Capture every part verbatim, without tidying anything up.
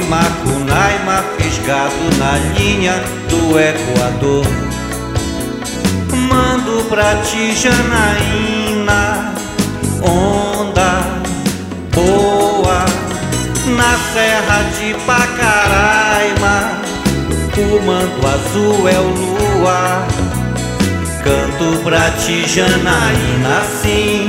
Macunaíma, fisgado na linha do Equador. Mando pra ti, Janaína, onda boa, na serra de Pacaraima, o manto azul é o luar. Canto pra ti, Janaína, sim,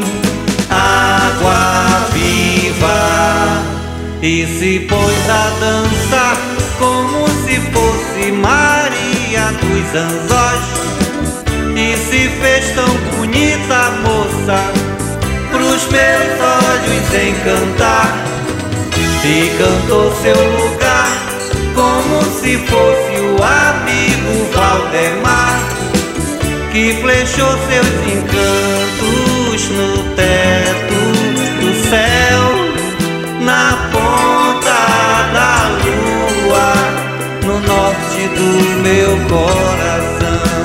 água viva, e se pôs a dançar como se fosse Maria dos Anjos. E se fez tão bonita, moça, pros meus olhos encantar. E cantou seu lugar como se fosse o amigo Valdemar, que flechou seus encantos no teto do céu, na ponta da lua, no norte do meu coração.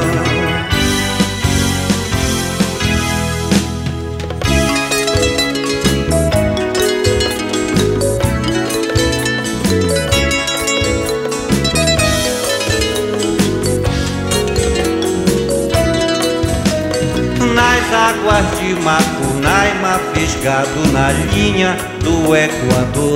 Águas de Macunaíma, fisgado na linha do Equador.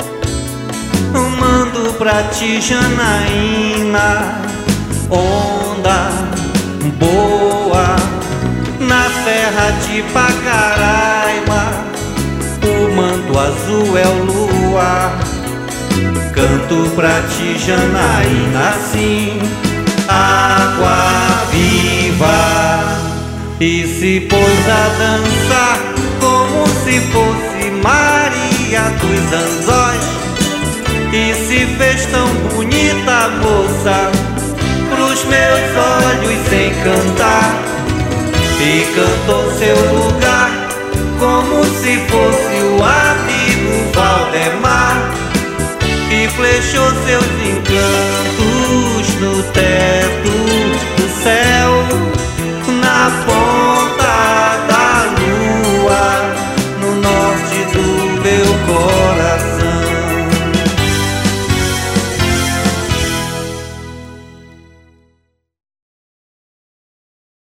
Mando pra ti, Janaína, onda boa, na serra de Pacaraima, o manto azul é o luar. Canto pra ti, Janaína, sim, água viva, e se pôs a dançar como se fosse Maria dos Anjos. E se fez tão bonita, moça, pros meus olhos encantar. E cantou seu lugar como se fosse o amigo Valdemar, que flechou seus encantos no teto do céu, na ponta